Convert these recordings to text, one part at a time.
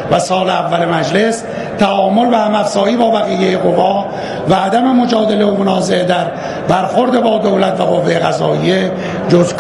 و سال اول مجلس تعامل و هم‌افزایی با بقیه قوا و عدم مجادله و منازعه در برخورد با دولت و قوه قضاییه جز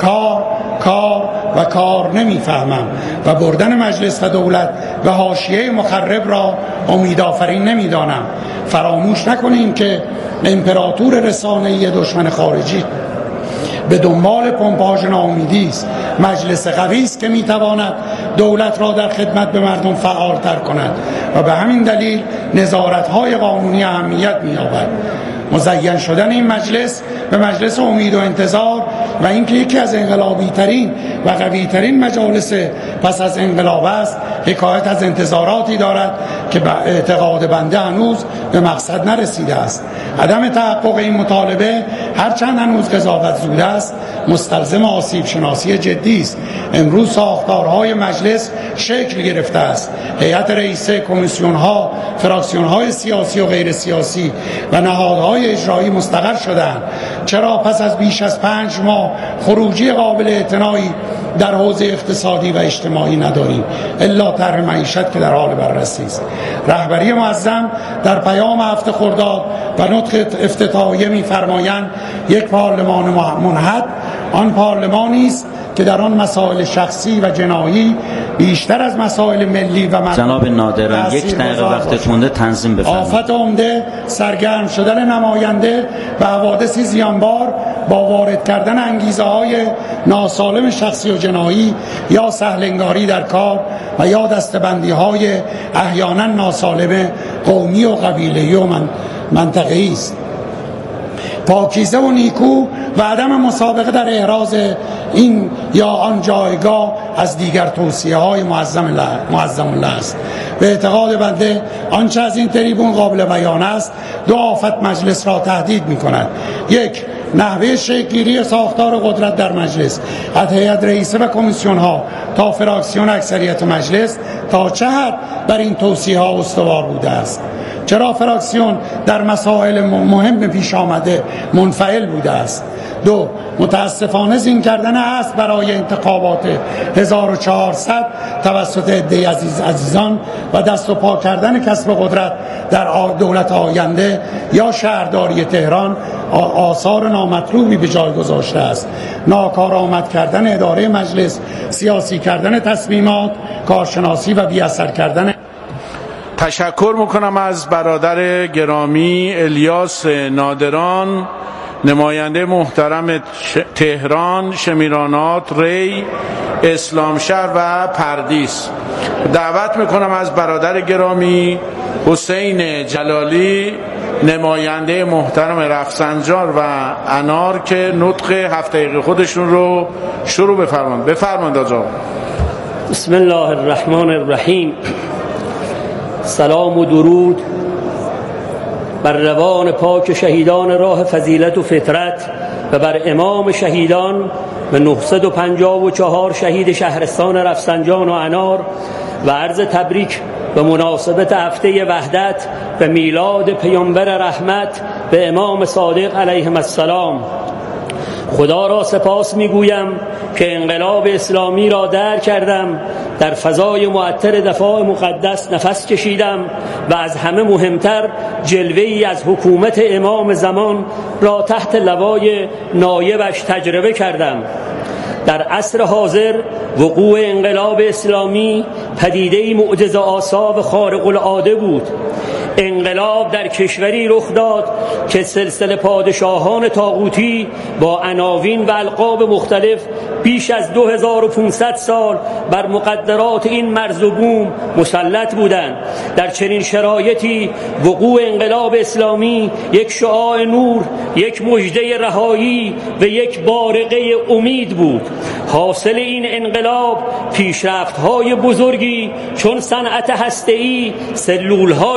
کار نمیفهمم و بردن مجلس و دولت به حاشیه مخرب را امیدآفرین نمیدانم. فراموش نکنیم که امپراتور رسانه‌ای دشمن خارجی به دنبال پمپاژ ناامیدی است. مجلس قوی است که میتواند دولت را در خدمت به مردم فعالتر کند و به همین دلیل نظارت‌های قانونی اهمیت می‌یابد. مزین شدن این مجلس به مجلس امید و انتظار و اینکه یکی از انقلابی ترین و قوی ترین مجالس پس از انقلاب است حکایت از انتظاراتی دارد که به اعتقاد بنده هنوز به مقصد نرسیده است. عدم تحقق این مطالبه هرچند هنوز قضاوت زود است مستلزم آسیب شناسی جدی است. امروز ساختارهای مجلس شکل گرفته است. هیئت رئیسه، کمیسیون‌ها، فراکسیون‌های سیاسی و غیر سیاسی و نهادهای اجرایی مستقر شدند. چرا پس از بیش از 5 ماه خروجی قابل اعتنایی در حوزه اقتصادی و اجتماعی نداریم الا طرح معیشت که در حال بررسی است؟ رهبری معظم در پیام 7 خرداد و نطق افتتاحیه می‌فرمایند یک پارلمان منحط آن پارلمانی است که در آن مسائل شخصی و جنایی بیشتر از مسائل ملی و جناب نادران 1 دقیقه وقتت مونده تنظیم بفرمایید. آفت عمده سرگرم شدن نماینده به حوادث زیانبار با وارد کردن انگیزه‌های ناسالم شخصی و جنایی یا سهل‌انگاری در کار و یا دسته‌بندی‌های احیانا ناسالم قومی و قبیله‌ای و منطقه‌ای است. پاکیزه و نیکو و عدم مسابقه در احراز این یا آن جایگاه از دیگر توصیه‌های معظم الله است. به اعتقاد بنده آنچه از این تریبون قابل بیان است 2 آفت مجلس را تهدید می‌کند. 1. نحوه شکل‌گیری ساختار قدرت در مجلس از هیئت رئیسه و کمیسیون‌ها تا فراکسیون اکثریت مجلس تا چه حد بر این توصیه‌ها استوار بوده است. چرا فراکسیون در مسائل مهم پیش آمده منفعل بوده است. 2. متاسفانه زین کردن است برای انتخابات 1400 توسط عده‌ای عزیزان و دست و پا کردن کسب قدرت در دولت آینده یا شهرداری تهران آثار نامطلوبی به جای گذاشته است. ناکارآمد کردن اداره مجلس، سیاسی کردن تصمیمات، کارشناسی و بی‌اثر کردن. تشکر میکنم از برادر گرامی الیاس نادران، نماینده محترم تهران، شمیرانات، ری، اسلامشهر و پردیس. دعوت میکنم از برادر گرامی حسین جلالی، نماینده محترم رفسنجان و انار که نطق 7 دقیقه خودشون رو شروع بفرمایند. بفرمایید آقا. بسم الله الرحمن الرحیم. سلام و درود بر روان پاک شهیدان راه فضیلت و فطرت و بر امام شهیدان و 954 شهید شهرستان رفسنجان و انار و عرض تبریک به مناسبت هفته وحدت و میلاد پیامبر رحمت به امام صادق علیه السلام. خدا را سپاس میگویم که انقلاب اسلامی را درک کردم، در فضای معطر دفاع مقدس نفس کشیدم و از همه مهمتر جلوه‌ای از حکومت امام زمان را تحت لوای نایبش تجربه کردم. در عصر حاضر وقوع انقلاب اسلامی پدیده‌ای معجزه‌آسا و خارق العاده بود. انقلاب در کشوری رخ داد که سلسله پادشاهان طاغوتی با عناوین و القاب مختلف بیش از 2500 سال بر مقدرات این مرز و بوم مسلط بودند. در چنین شرایطی وقوع انقلاب اسلامی یک شعاع نور، یک مژده رهایی و یک بارقه امید بود. حاصل این انقلاب پیشرفت‌های بزرگی چون صنعت هسته‌ای، سلول‌های بنیاد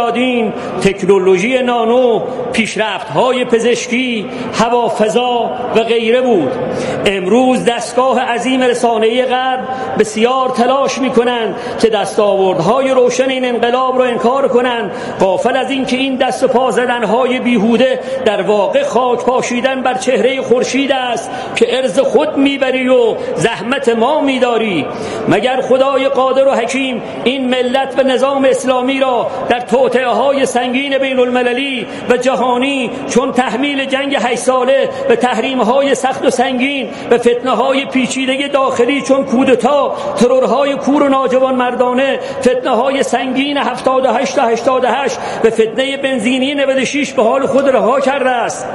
میدادیم تکنولوژی نانو، پیشرفت‌های پزشکی، هوافضا و غیره بود. امروز دستگاه عظیم رسانه‌ای غرب بسیار تلاش می‌کنند که دستاوردهای روشن این انقلاب را انکار کنند، غافل از این که این دست و پا زدن‌های بیهوده در واقع خاک پاشیدن بر چهره خورشید است که ارز خود میبری و زحمت ما میداری. مگر خدای قادر و حکیم این ملت و نظام اسلامی را در توطئه‌های سنگین بین المللی و جهانی چون تحمیل جنگ 8 ساله به تحریم‌های سخت و سنگین و فتنه‌های پیچیده داخلی چون کودتا، ترورهای کور و ناجوان مردانه، فتنه‌های سنگین 78 تا 88 و فتنه بنزینی 96 به حال خود رها کرده است.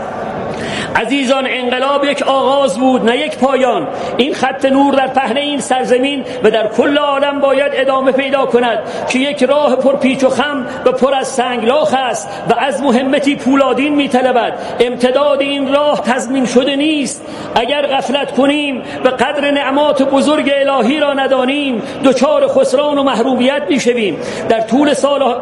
عزیزان، انقلاب یک آغاز بود نه یک پایان. این خط نور در پهنه این سرزمین و در کل عالم باید ادامه پیدا کند که یک راه پر پیچ و خم و پر از سنگلاخ است و از همتی پولادین می‌طلبد. امتداد این راه تضمین شده نیست. اگر غفلت کنیم و قدر نعمات بزرگ الهی را ندانیم دچار خسران و محرومیت می‌شویم. در طول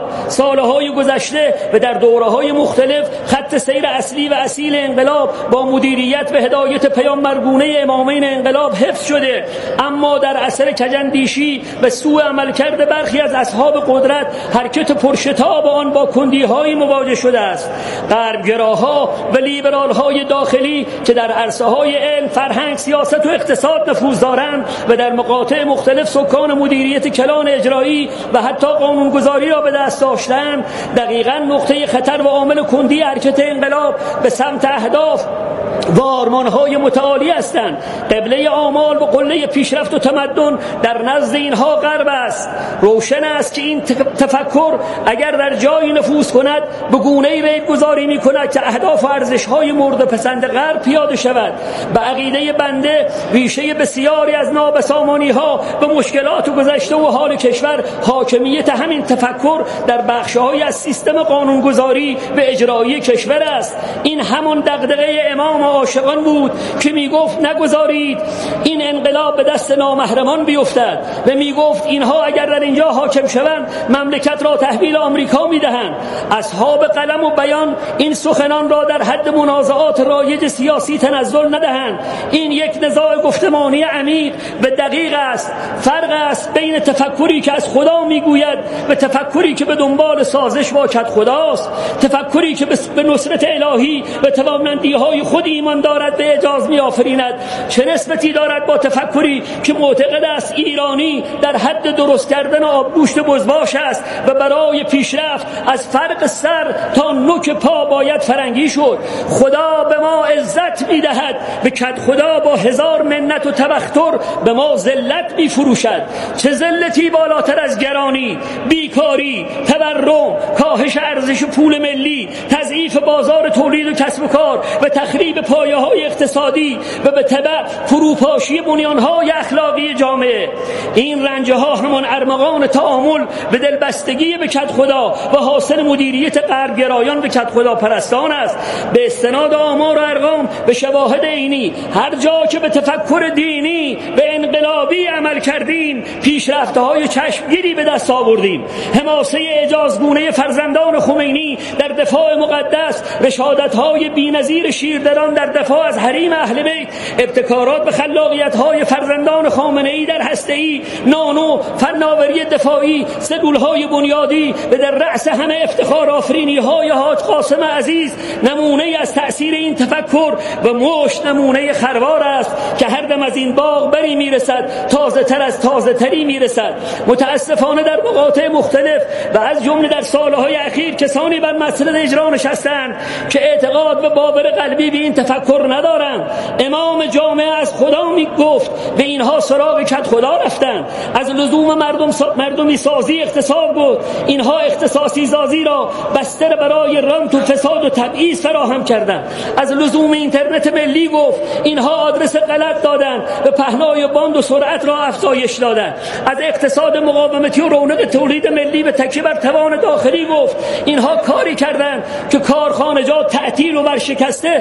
سالهای گذشته و در دوره‌های مختلف خط سیر اصلی و اصیل انقلاب با مدیریت و هدایت پیامبرگونه امامین انقلاب حفظ شده، اما در اثر کجندیشی و سوء عملکرد برخی از اصحاب قدرت حرکت پرشتاب آن با کندی‌های مواجه شده است. غربگراها و لیبرال‌های داخلی که در عرصه‌های علم، فرهنگ، سیاست و اقتصاد نفوذ دارند و در مقاطع مختلف سکان مدیریت کلان اجرایی و حتی قانونگذاری را به دست داشتند، دقیقاً نقطه خطر و عامل کندی حرکت انقلاب به سمت اهداف و آرمان‌های متعالی هستند. قبله آمال و قله پیشرفت و تمدن در نزد اینها غرب است. روشن است که این تفکر اگر در جایی نفوذ کند به گونه‌ای ریگ‌گذاری می‌کند که اهداف و ارزش‌های مورد پسند غرب پیاده شود. به عقیده بنده ریشه بسیاری از نابسامانی‌ها به مشکلات گذشته و حال کشور حاکمیت همین تفکر در بخش‌هایی از سیستم قانونگذاری و اجرایی کشور است. این همون دغدغه امام عاشقان بود که میگفت نگذارید این انقلاب به دست نامحرمان بیفتد و میگفت اینها اگر در اینجا حاکم شوند مملکت را تحویل آمریکا میدهند. اصحاب قلم و بیان این سخنان را در حد منازعات رایج سیاسی تنزل ندهند. این یک نزاع گفتمانی عمیق و دقیق است. فرق است بین تفکری که از خدا میگوید و تفکری که به دنبال سازش با کدخداست، تفکری که به نصرت الهی و توانمندی‌های خود ایمان دارد به اعجاز می‌آفریند. چه نسبتی دارد با تفکری که معتقد است ایرانی در حد درست کردن آبگوشت بزباش است و برای پیشرفت از فرق سر تا نوک پا باید فرنگی شد. خدا به ما عزت می‌دهد، به کدخدا با هزار منت و تبختر به ما ذلت می‌فروشد. چه ذلتی بالاتر از گرانی، بیکاری، تورم، کاهش ارزش پول ملی، تضعیف بازار تولید و کسب و کار و تخریب پایه‌های اقتصادی و به تبع فروپاشی بنیان‌های اخلاقی جامعه. این رنج‌ها همان ارمغان تعامل به دلبستگی به کدخدا و حاصل مدیریت غربگرایان به کدخدا پرستان است. به استناد آمار و ارقام به شواهد عینی هر جا که به تفکر دینی و انقلابی عمل کردیم پیشرفت‌های چشمگیری به دست آوردیم. حماسه اعجازگونه فرزندان خمینی در دفاع مقدس، رشادت‌های بی‌نظیر شیردران در دفاع از حریم اهل بیت، ابتکارات به خلاقیت‌های فرزندان خامنه‌ای در هسته‌ای، نانو، فناوری دفاعی، سلول‌های بنیادی و در رأس همه افتخار آفرینی‌های حاج قاسم عزیز نمونه از تأثیر این تفکر و مشت نمونه خروار است که هر دم از این باغ بری میرسد، تازه تر از تازه تری میرسد. متاسفانه در مقاطع مختلف و از جمله در سالهای اخیر کسانی بر مسند اجرا نشستند که اعتقاد و باور قلبی به این تفکر ندارند. امام جامعه از خدا میگفت به اینها سراغ کدخدا رفتند. از لزوم مردمی سازی اقتصاد بود. اینها اختصاصی سازی را بستر برای رانت و فساد و تبعیض فراهم کردند. از لزوم اینترنت ملی گفت. اینها آدرس غلط دادند و پهنای باند و سرعت را افزایش دادند. از اقتصاد مقاومتی و رونق تولید ملی به تکیه بر توان داخلی گفت. اینها کاری کردند که کارخانجات تعطیل و ورشکسته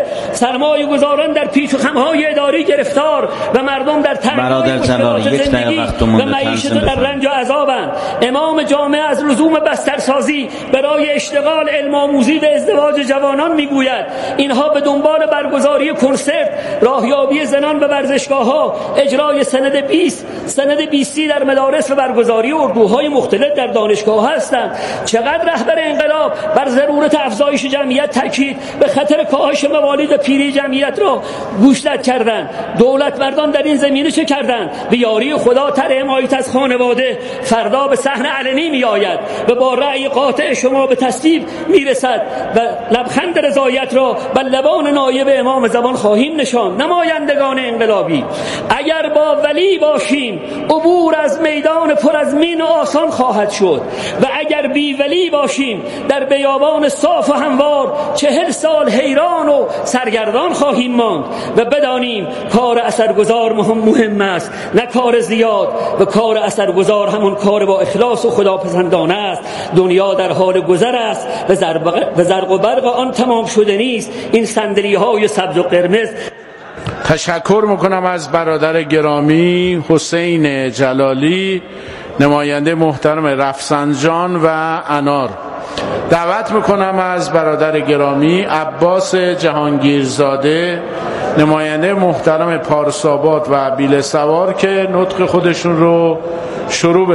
سرمایه گذاران در پیچ و خمهای اداری گرفتار و مردم در تنگنای مشکلات زندگی و معیشت در رنج و عذابند. امام جامع از لزوم بسترسازی برای اشتغال علم آموزی به ازدواج جوانان میگوید اینها به دنبال برگزاری کنسرت، راهیابی زنان به ورزشگاه‌ها، اجرای سند 20 در مدارس و برگزاری اردوهای مختلف در دانشگاه هستند. چقدر رهبر انقلاب بر ضرورت افزایش جمعیت تاکید به خطر کاهش موالید پیری جمعیت را گوشزد کردند. دولت مردان در این زمینه چه کردند؟ به یاری خدا طرح حمایت از خانواده فردا به صحنه علنی می آید و با رأی قاطع شما به تصویب می رسد و لبخند رضایت را بر لبان نایب امام زمان خواهیم نشان. نمایندگان انقلابی، اگر با ولی باشیم عبور از میدان پر از مین و آسان خواهد شد و اگر بی ولی باشیم در بیابان صاف و هموار 40 سال حیران و سرگردان خواهیم ماند. و بدانیم کار اثرگذار مهم است، نه کار زیاد، و کار اثرگذار همون کار با اخلاص و خداپسندانه است. دنیا در حال گذر است و زرق و برق آن تمام شده نیست. این صندلی‌های سبز و قرمز. تشکر میکنم از برادر گرامی حسین جلالی، نماینده محترم رفسنجان و انار. دعوت میکنم از برادر گرامی عباس جهانگیرزاده، نماینده محترم پارساباد و بیل سوار که نطق خودشون رو شروع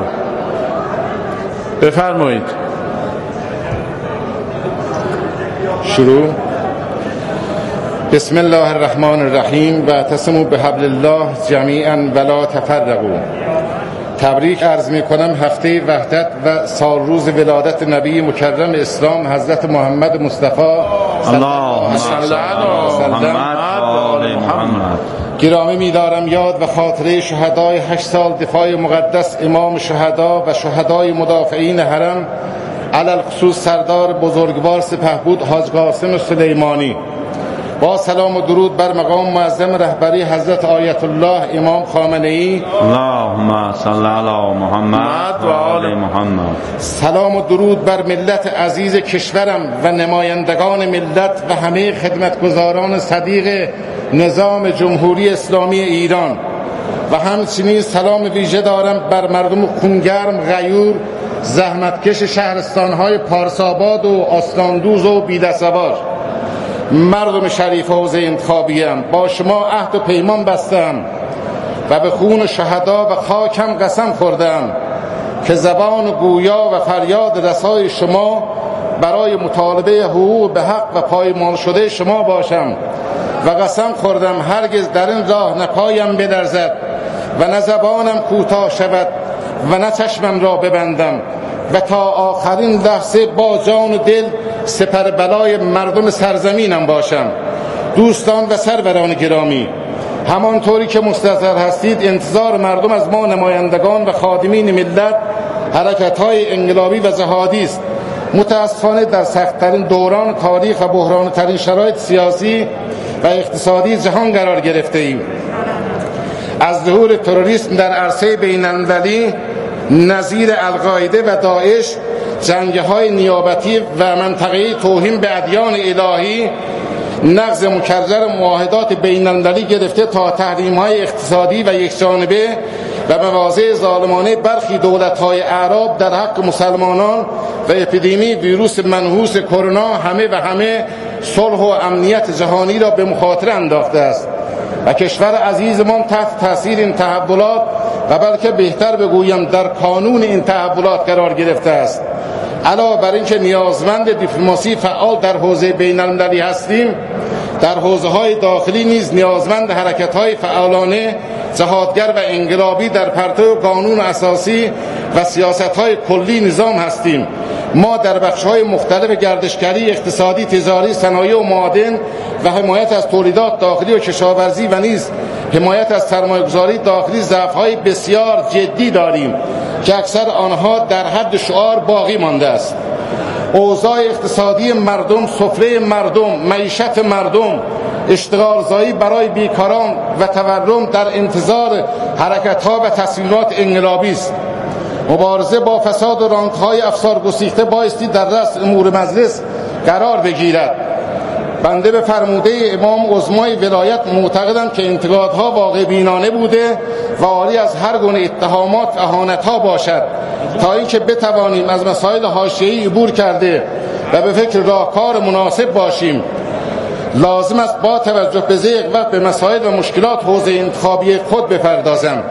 بفرمایید. شروع. بسم الله الرحمن الرحیم و اعتصموا بحبل الله جمیعا ولا تفرقوا. تبریک عرض می کنم هفته وحدت و سال روز ولادت نبی مکرم اسلام حضرت محمد مصطفی اللهم صل علی محمد. گرامی می‌دارم یاد و خاطره شهدای 8 سال دفاع مقدس امام شهدا و شهدای مدافعین حرم علل خصوص سردار بزرگوار سپهبد حاج قاسم سلیمانی. با سلام و درود بر مقام معظم رهبری حضرت آیت الله امام خامنه‌ای. اللهم صل علی محمد و آل محمد. سلام و درود بر ملت عزیز کشورم و نمایندگان ملت و همه خدمتگزاران صدیق نظام جمهوری اسلامی ایران و همچنین سلام ویژه دارم بر مردم خونگرم، غیور، زحمتکش شهرستان‌های پارساباد و آستاندوز و بیلسوار. مردم شریف حوزه انتخابیم، با شما عهد و پیمان بستم و به خون شهدا و خاکم قسم خوردم که زبان گویا و فریاد رسای شما برای مطالبه حقوق به حق و پایمال شده شما باشم و قسم خوردم هرگز در این راه نه پایم بلرزد و نه زبانم کوتاه شود و نه چشمم را ببندم و تا آخرین لحظه با جان و دل سپر بلای مردم سرزمینم باشم. دوستان و سروران گرامی، همانطوری که مستحضر هستید انتظار مردم از ما نمایندگان و خادمین ملت حرکت‌های انقلابی و جهادی است. متاسفانه در سخت‌ترین دوران تاریخ و بحران‌ترین شرایط سیاسی و اقتصادی جهان قرار گرفته ایم. از ظهور تروریسم در عرصه بین‌المللی نظیر القاعده و داعش، جنگ‌های نیابتی و منطقه‌ای، توهین به ادیان الهی، نقض مکرر معاهدات بین‌المللی گرفته تا تحریم‌های اقتصادی و یکجانبه و مواضع ظالمانه برخی دولت‌های اعراب در حق مسلمانان و اپیدمی ویروس منحوس کرونا همه صلح و امنیت جهانی را به مخاطره انداخته است و کشور عزیزمان تحت تاثیر این تحولات و بلکه بهتر بگویم در کانون این تحولات قرار گرفته است. علاوه بر اینکه نیازمند دیپلماسی فعال در حوزه بین‌المللی هستیم، در حوزه‌های داخلی نیز نیازمند حرکت‌های فعالانه جهادگر و انقلابی در پرتو قانون اساسی و سیاست‌های کلی نظام هستیم. ما در بخش‌های مختلف گردشگری، اقتصادی، تجاری، صنایع و معادن و حمایت از تولیدات داخلی و کشاورزی و نیز حمایت از سرمایه‌گذاری داخلی ضعف‌های بسیار جدی داریم که اکثر آنها در حد شعار باقی مانده است. اوضاع اقتصادی مردم، سفره مردم، معیشت مردم، اشتغالزایی برای بیکاران و تورم در انتظار حرکت‌ها و تصمیمات انقلابی است. مبارزه با فساد و رانت‌های افسار گسیخته بایستی در رأس امور مجلس قرار بگیرد. بنده به فرموده امام عظمای ولایت معتقدم که انتقادها واقع بینانه بوده و عاری از هر گونه اتهامات و اهانت‌ها باشد تا اینکه بتوانیم از مسائل حاشیه‌ای عبور کرده و به فکر راهکار مناسب باشیم. لازم است با توجه به ضیق وقت به مسائل و مشکلات حوزه انتخابی خود بپردازم.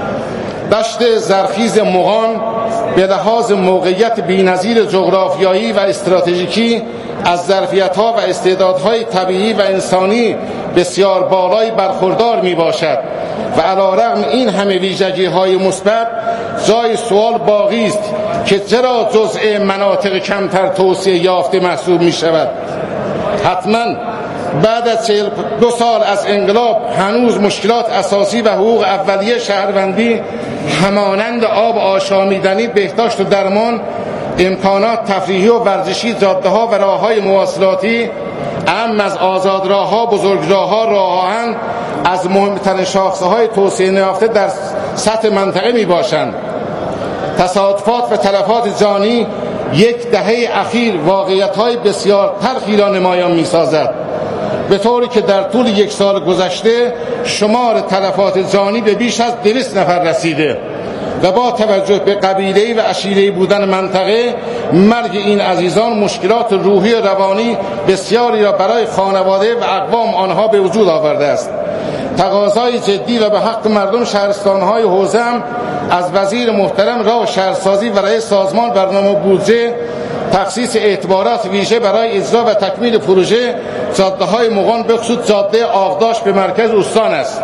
دشت زرخیز مغان به لحاظ موقعیت بی‌نظیر جغرافیایی و استراتژیکی از ظرفیت‌ها و استعدادهای طبیعی و انسانی بسیار بالایی برخوردار میباشد و علی‌رغم این همه ویژگی‌های مثبت جای سوال باقی است که چرا جزء مناطق کمتر توسعه یافته محسوب می‌شود. حتماً بعد از 42 سال از انقلاب هنوز مشکلات اساسی و حقوق اولیه شهروندی همانند آب آشامیدنی، بهداشت و درمان، امکانات تفریحی و ورزشی، جاده‌ها و راه‌های مواصلاتی، اهم از آزاد راه‌ها، بزرگراه‌ها، راه آهن از مهمترین شاخصه‌های توسعه یافته در سطح منطقه میباشند. تصادفات و تلفات جانی یک دهه اخیر واقعیت‌های بسیار تلخی را نمایان می‌سازد، به طوری که در طول یک سال گذشته شمار تلفات جانی به بیش از 200 نفر رسیده و با توجه به قبیله‌ای و عشیره‌ای بودن منطقه، مرگ این عزیزان مشکلات روحی و روانی بسیاری را برای خانواده و اقوام آنها به وجود آورده است. تقاضای جدی و به حق مردم شهرستان‌های حوزه هم از وزیر محترم راه شهرسازی و رئیس سازمان برنامه بودجه تخصیص اعتبارات ویژه برای اجرا و تکمیل پروژه جاده‌های مغان به خصوص جاده آغداش به مرکز استان است.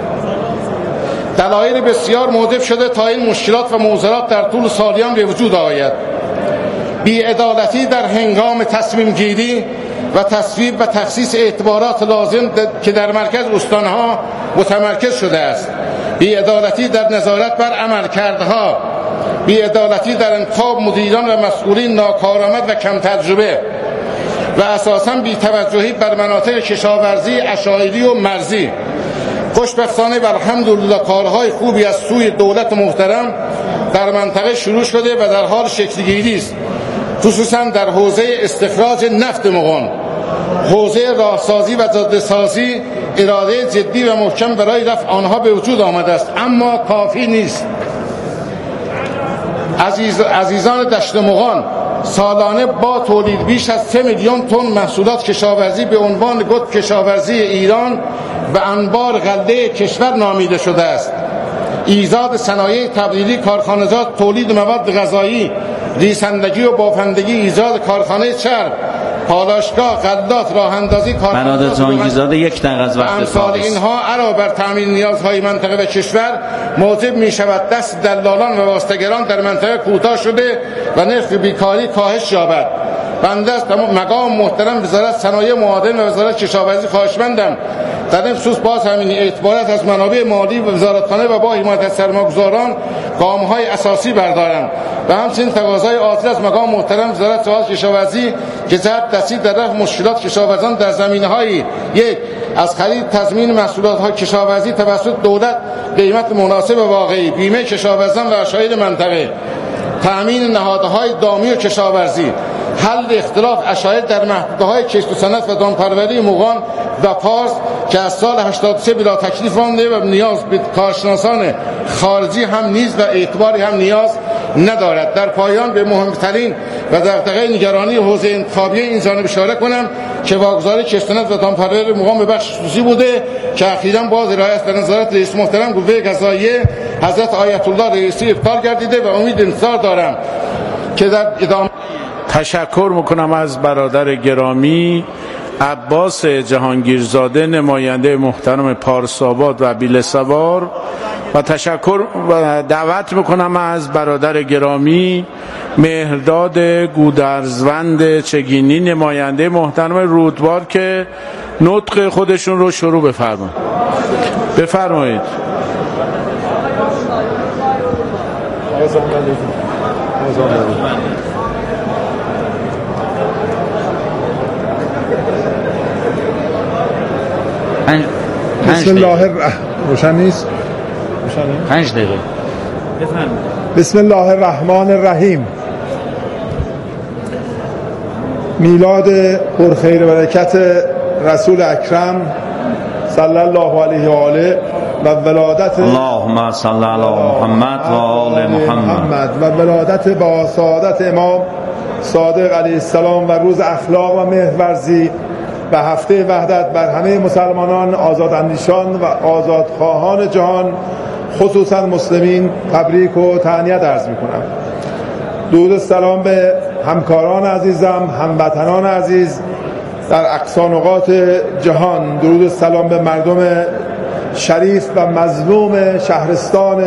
دلایل بسیار موجب شده تا این مشکلات و معضلات در طول سالیان به وجود آید. بی‌عدالتی در هنگام تصمیم گیری و تصویب و تخصیص اعتبارات لازم که در مرکز استانها متمرکز شده است. بی‌عدالتی در نظارت بر عملکردها، بی‌عدالتی در انتخاب مدیران و مسئولین ناکارآمد و کم تجربه و اساساً بی‌توجهی بر مناطق کشاورزی، عشایری و مرزی. خوشبختانه و الحمدلله کارهای خوبی از سوی دولت محترم در منطقه شروع شده و در حال شکل‌گیری است، خصوصاً در حوزه استخراج نفت مغان. حوزه راهسازی و جاده‌سازی اراده جدی و محکم برای رفع آنها به وجود آمده است، اما کافی نیست. عزیزان دشت مغان سالانه با تولید بیش از 3 میلیون تن محصولات کشاورزی به عنوان گد کشاورزی ایران به انبار غله کشور نامیده شده است. ایجاد صنایع تبدیلی، کارخانجات، تولید مواد غذایی، ریسندگی و بافندگی، ایجاد کارخانه چرم، پالاشگاه، غلات، راه اندازی، بنادر جهانگیرزاده یک دقیقه از وقت امثال اینها علاوه بر تامین نیازهای منطقه و کشور موجب می شود دست دلالان و واسطه‌گران در منطقه کوتاه شده و نرخ بیکاری کاهش یابد. بنده از مقام محترم وزارت صنایع معادن و وزارت کشاورزی خواهشمندم در این خصوص باز همین اعتبارات از منابع مالی و وزارتخانه و با حمایت از سرمایه‌گذاران گام‌های اساسی بردارم و همچنین تقاضای عاطل از مقام محترم وزارت صنعت کشاورزی که جهت دستی در رفع مشکلات کشاورزان در زمینه‌های: یک، از خرید تضمین محصولات کشاورزی توسط دولت قیمت مناسب و واقعی، بیمه کشاورزان و عشایر منطقه، تأمین نهادهای دامی و کشاورزی، حل اختلاف عشایر در محدوده‌های کشت و صنعت و دامپروری مغان و پارس که از سال 83 بلا تکلیف مانده و نیاز به کارشناسان خارجی هم نیز و اعتباری هم نیاز ندارد. در پایان به مهمترین و دغدغه نگرانی حوزه انتخابی این جانب اشاره کنم که واگذاری کشت و صنعت و دامپروری مغان به بخش خصوصی بوده که اخیراً باز رعایت در نظارت رئیس محترم قوه قضاییه حضرت آیت الله رئیسی ابطال گردیده و امید انتظار دارم که در ادامه. تشکر میکنم از برادر گرامی عباس جهانگیرزاده، نماینده محترم پارساباد و بیلسوار، و تشکر و دعوت میکنم از برادر گرامی مهرداد گودرزوند چگینی، نماینده محترم رودبار که نطق خودشون رو شروع بفرمایید. بسم الله روشن نیست؟ 5 دقیقه. بسم الله الرحمن الرحیم. میلاد پرخیر و برکت رسول اکرم صلی الله علیه و آله و ولادت اللهم صل علی محمد و آل محمد و ولادت با سعادت امام صادق علیه السلام و روز اخلاق و مهرورزی و هفته وحدت بر همه مسلمانان آزاداندیشان و آزادخواهان جهان خصوصا مسلمین تبریک و تهنیت عرض میکنم. درود و سلام به همکاران عزیزم، هموطنان عزیز در اقصا نقاط جهان. درود و سلام به مردم شریف و مظلوم شهرستان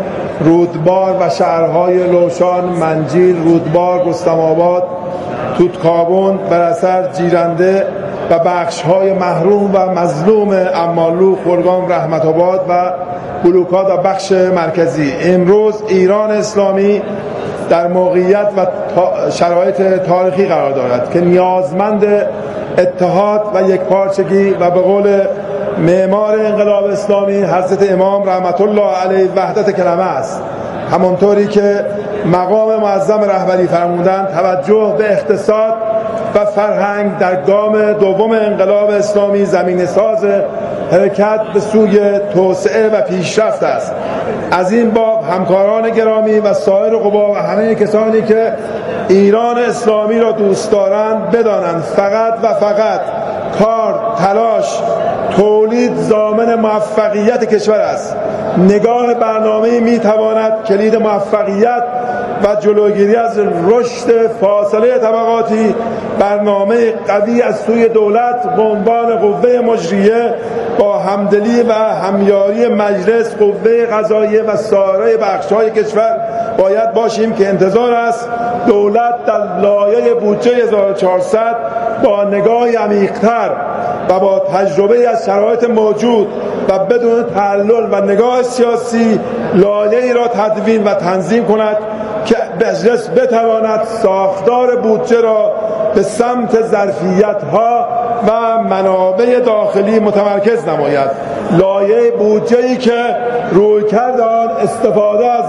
رودبار و شهرهای لوشان، منجیل، رودبار، رستم آباد، توتکابون، برسر، جیرنده و بخش‌های محروم و مظلوم امالو، خرگام، رحمت آباد و بلوکات و بخش مرکزی. امروز ایران اسلامی در موقعیت و شرایط تاریخی قرار دارد که نیازمند اتحاد و یکپارچگی و به قول معمار انقلاب اسلامی حضرت امام رحمت الله علیه وحدت کلمه است. همانطوری که مقام معظم رهبری فرمودند توجه به اقتصاد و فرهنگ در گام دوم انقلاب اسلامی زمینه ساز حرکت به سوی توسعه و پیشرفت است. از این باب همکاران گرامی و سایر قوا و همه کسانی که ایران اسلامی را دوست دارند بدانند فقط و فقط کار، تلاش، تولید ضامن موفقیت کشور است. نگاه برنامه‌ای میتواند کلید موفقیت و جلوگیری از رشد فاصله طبقاتی، برنامه قوی از سوی دولت به عنوان قوه مجریه با همدلی و همیاری مجلس، قوه قضاییه و سایر بخش‌های کشور باید باشیم که انتظار است دولت در لایحه بودجه 1400 با نگاهی عمیق‌تر و با تجربه از شرایط موجود و بدون تعلل و نگاه سیاسی لایحه‌ای را تدوین و تنظیم کند که مجلس بتواند ساختار بودجه را به سمت ظرفیت‌ها و منابع داخلی متمرکز نماید. لایحه بودجه‌ای که رویکرد آن استفاده از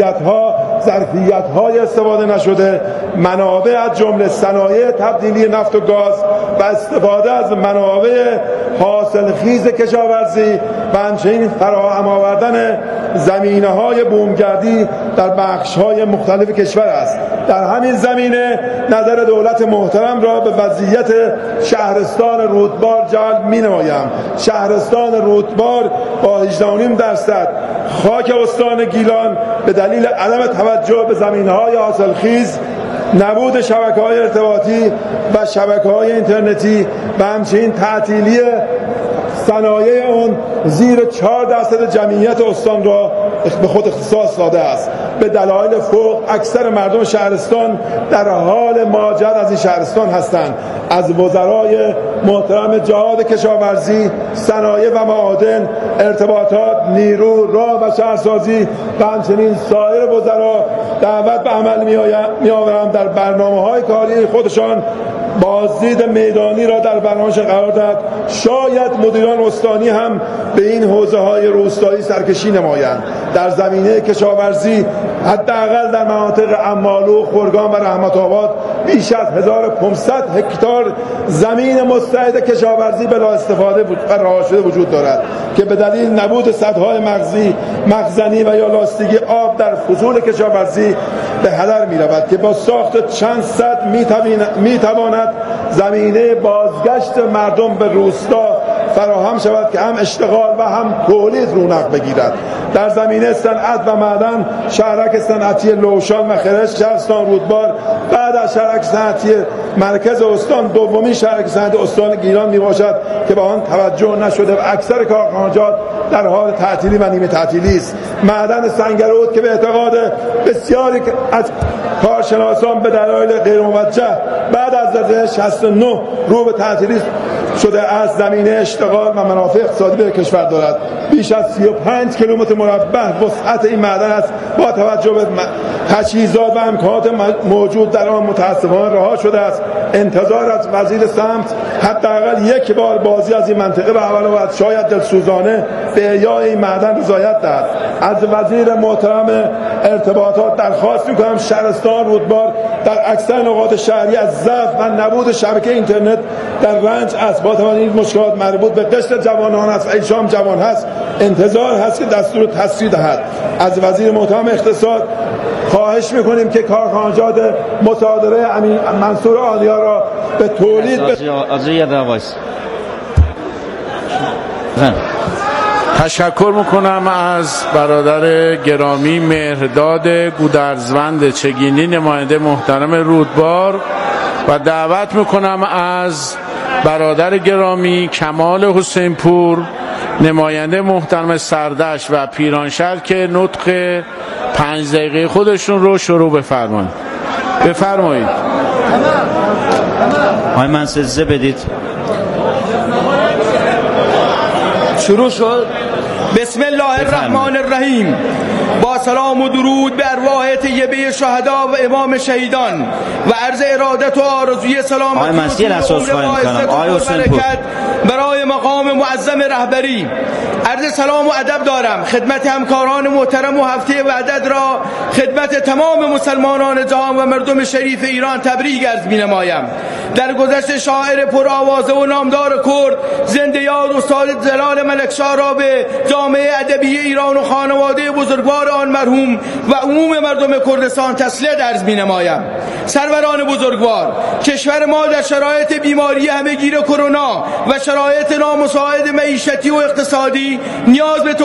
ظرفیت‌های استفاده نشده، منابع از جمله صنایع تبدیلی نفت و گاز و استفاده از منابع حاصلخیز کشاورزی و همچنین فراهم آوردن زمینه‌های بومگردی در بخش‌های مختلف کشور است. در همین زمینه نظر دولت محترم را به وضعیت شهرستان رودبار جلب می‌نمایم. شهرستان رودبار با 18.5% خاک استان گیلان به دلیل عدم توجه به زمینه‌های حاصلخیز، نبود شبکه‌های ارتباطی و شبکه‌های اینترنتی و همچنین تعطیلی صنایع اون زیر 4% جمعیت استان را به خود اختصاص داده است. به دلایل فوق اکثر مردم شهرستان در حال مهاجرت از این شهرستان هستند. از وزرای محترم جهاد کشاورزی، صنایع و معادن، ارتباطات، نیرو، راه و شهرسازی و همچنین سایر وزرا دعوت به عمل می‌آورم در برنامه‌های کاری خودشان بازدید میدانی را در برنامه‌اش قرار داد. شاید مدیران استانی هم به این حوزه‌های روستایی سرکشی نمایند. در زمینه کشاورزی حداقل در مناطق امالو، خرگام و رحمت آباد بیش از 1500 هکتار زمین مستعد کشاورزی بلا استفاده و رها شده وجود دارد که به دلیل نبود سدهای مخزنی و یا لاستیکی آب در فصول کشاورزی به هدر می‌رود که با ساخت چند صد می‌تواند زمینه بازگشت مردم به روستا فراهم شود که هم اشتغال و هم تولید رونق بگیرد. در زمینه صنعت و معدن شهرک صنعتی لوشان و خرش شهرستان رودبار بعد از شهرک صنعتی مرکز استان دومین شهرک صنعتی استان گیلان می باشد که به آن توجه نشده و اکثر کارخانجات در حال تعطیلی و نیمه تعطیلی است. معدن سنگرود که به اعتقاد بسیاری از کارشناسان به دلایل غیر موجه بعد از زلزله 69 رو به تعطیلی شده از زمینه اشتغال و منافع اقتصادی به کشور دارد. بیش از 35 کیلومتر مربع وسعت این معدن است. با توجه به تجهیزات و امکانات موجود در آن متاسفانه رها شده است. انتظار از وزیر سمت حداقل یک بار بازی از این منطقه به اول و شاید دلسوزانه به احیای این معدن رضایت دهد. از وزیر محترم ارتباطات درخواست می‌کنم شهرستان رودبار در اکثر نقاط شهری از ضعف و نبود شبکه اینترنت در رنج است. با توجه این مشکلات مربوط به قشر جوانان است و ایشان جوان هست، انتظار هست که دستور تصفیه دهد. از وزیر محترم اقتصاد خواهش میکنیم که کارخانجات مصادره امین منصور آلیا را به تولید تشکر میکنم از برادر گرامی مهرداد گودرزوند چگینی نماینده محترم رودبار و دعوت میکنم از برادر گرامی کمال حسین پور نماینده محترم سردشت و پیرانشهر که نطق 5 دقیقه خودشون رو شروع بفرمایید. بفرمایید. آقای منصور اجازه بدید. شروع شد. بسم الله الرحمن الرحیم. با سلام و درود به ارواح طیبه شهدا و امام شهیدان و عرض ارادت و آرزوی سلامتی برای مقام معظم رهبری. عرض سلام و ادب دارم خدمت همکاران محترم و هفته وحدت را خدمت تمام مسلمانان جهان و مردم شریف ایران تبریک عرض می‌نمایم. در گذشت شاعر پرآوازه و نامدار کرد زنده یاد استاد جلال ملکشاه را به جامعه ادبی ایران و خانواده بزرگوار آن مرحوم و عموم مردم کردستان تسلیت عرض می‌نمایم. سروران بزرگوار، کشور ما در شرایط بیماری همهگیر کرونا و شرایط نامساعد معیشتی و اقتصادی نیاز به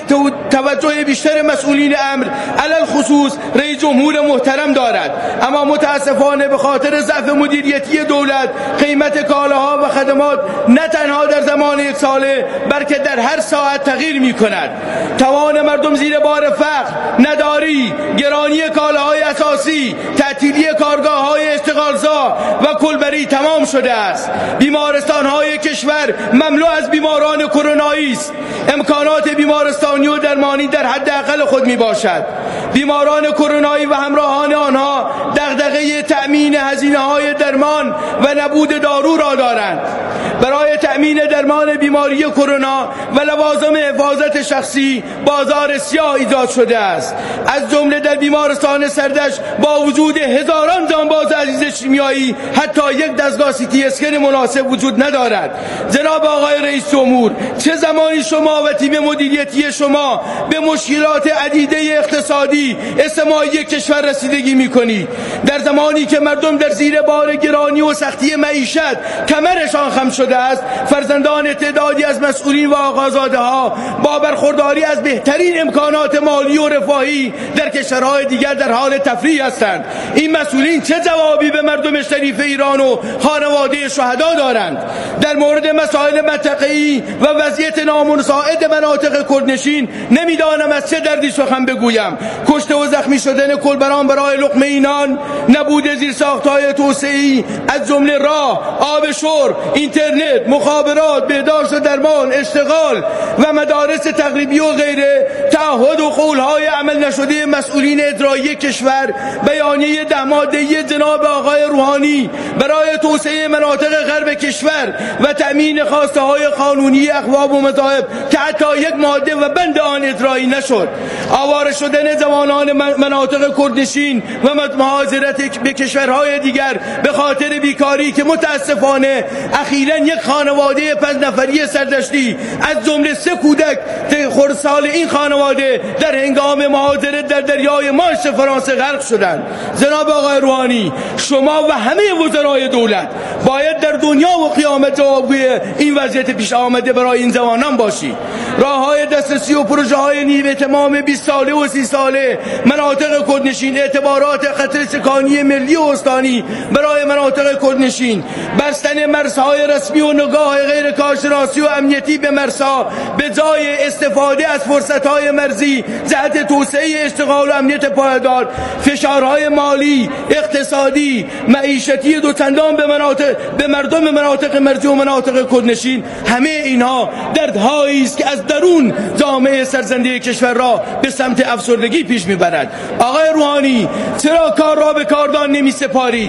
توجه بیشتر مسئولین امر علل خصوص رئیس جمهور محترم دارد، اما متاسفانه به خاطر ضعف مدیریتی دولت قیمت کالاها و خدمات نه تنها در زمان یک ساله بلکه در هر ساعت تغییر می کند. توان مردم زیر بار فقر، نداری، گرانی کالاهای اساسی، تعطیلی کارگاه‌های اشتغالزا و کلبری تمام شده است. بیمارستان‌های کشور مملو از بیماران کرونایی است. امکانات بیمارستانی و درمانی در حد اقل خود می باشد. بیماران کرونایی و همراهان آنها دغدغه تأمین هزینه‌های درمان و نبود دارو را دارند. برای تأمین درمان بیماری کرونا و لوازم حفاظت شخصی بازار سیاه ایجاد شده است. از جمله در بیمارستان سردشت با وجود هزاران جانباز عزیز شیمیایی حتی یک دستگاه سی تی اسکن مناسب وجود ندارد. جناب آقای رئیس جمهور، چه زمانی شما و تیم مدیریتی شما به مشکلات عدیده اقتصادی اجتماعی کشور رسیدگی می‌کنید؟ در زمانی که مردم در زیر بار گرانی و سختی معیشت کمرشان خم شده است، فرزندان تعدادی از مسئولین و آقازاده‌ها با برخورداری از بهترین امکانات مالی و رفاهی در کشورهای دیگر در حال تفریح هستند. این مسئولین چه جوابی به مردم شریف ایران و خانواده شهدا دارند؟ در مورد مسائل منطقه‌ای و وضعیت نامساعد مناطق کردنشین نمیدانم از چه دردی سخن بگویم. کشته و زخمی شدن کلبران برای لقمه نان، نبود زیرساخت‌های توسعه‌ای از جمله راه، آب شرب، اینترنت، مخابرات، بهداشت و درمان، اشتغال و مدارس تقریبی و غیره، تعهد و قول‌های عمل نشده مسئولین ادارایی کشور، بیانیه 10 ماده‌ای جناب آقای روحانی برای توسعه مناطق غرب کشور و تأمین خواسته‌های قانونی اقوام و مذاهب که حتی یک ماده و بند آن اجرایی نشد. آواره شدن جوانان مناطق کردنشین و مهاجرت به کشورهای دیگر به خاطر بیکاری که متاسفانه اخیراً یک خانواده 5 نفری سردشتی از جمله 3 کودک خردسال این خانواده در هنگام مهاجرت در دریای مانش فرانسه غرق شدند. جناب آقای روحانی، شما و همه وزرای دولت باید در دنیا و قیامت جوابگوی این وضعیت پیش آمده برای این جوانان باشید. راه‌های دسترسی و پروژه‌های نیمه تمام 20 ساله و 30 ساله مناطق کردنشین، اعتبارات خط سکانی ملی و استانی برای مناطق کردنشین، بستن مرزهای رسمی و نگاه غیر کارشناسی و امنیتی به مرزها به جای استفاده از فرصت‌های مرزی جهت توسعه اشتغال و امنیت پایدار، فشارهای مالی، اقتصادی، معیشتی دوچندان به مردم مناطق مرزی و مناطق کردنشین، همه اینها دردهایی است که از درون جامعه سرزنده کشور را به سمت افسردگی پیش میبرد. آقای روحانی، چرا کار را به کاردان نمی سپارید؟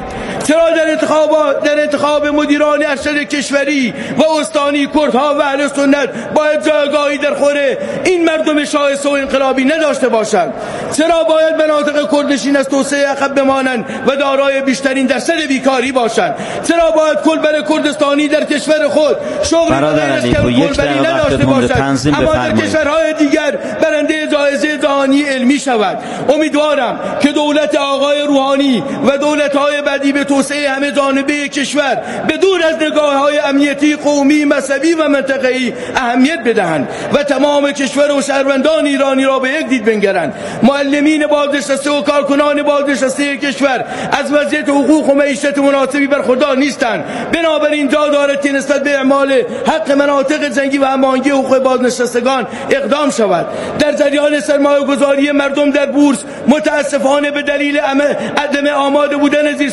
چرا در انتخاب مدیران ارشد کشوری و استانی کردها و اهل سنت باید جایگاهی در خور این مردم شایسته و انقلابی نداشته باشند؟ چرا باید مناطق کردنشین از توسعه عقب بمانند و دارای بیشترین درصد بیکاری باشند؟ چرا باید کلبر کردستانی در کشور خود شغل کلبری نداشته باشد اما در کشورهای دیگر برنده جایزه جهانی علمی شود؟ امیدوارم که دولت آقای روحانی و دولت‌های بعدی به توسعه همه جانبه کشور بدون از نگاه‌های امنیتی، قومی، مذهبی و منطقه‌ای اهمیت بدهند و تمام کشور و شهروندان ایرانی را به یک دید بنگرند. معلمین بازنشسته و کارکنان بازنشسته کشور از وضعیت حقوق و معیشت مناسبی برخوردار نیستند. بنابراین جا دارد که نسبت به اعمال حق مناطق جنگی و هماهنگی حقوق بازنشستگان اقدام شود. در جریان سرمایه‌گذاری مردم در بورس متاسفانه به دلیل عدم آماده بودن زیر